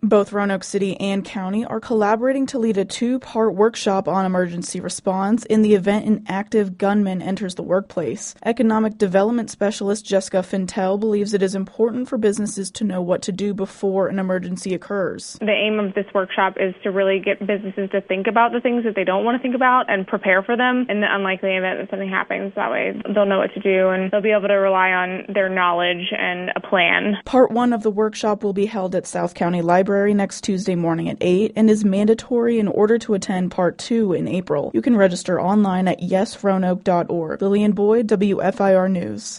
Both Roanoke City and County are collaborating to lead a 2-part workshop on emergency response in the event an active gunman enters the workplace. Economic Development Specialist Jessica Fintel believes it is important for businesses to know what to do before an emergency occurs. The aim of this workshop is to really get businesses to think about the things that they don't want to think about and prepare for them in the unlikely event that something happens. That way they'll know what to do and they'll be able to rely on their knowledge and a plan. Part 1 of the workshop will be held at South County Library next Tuesday morning at 8 and is mandatory in order to attend Part 2 in April. You can register online at yesroanoke.org. Lillian Boyd, WFIR News.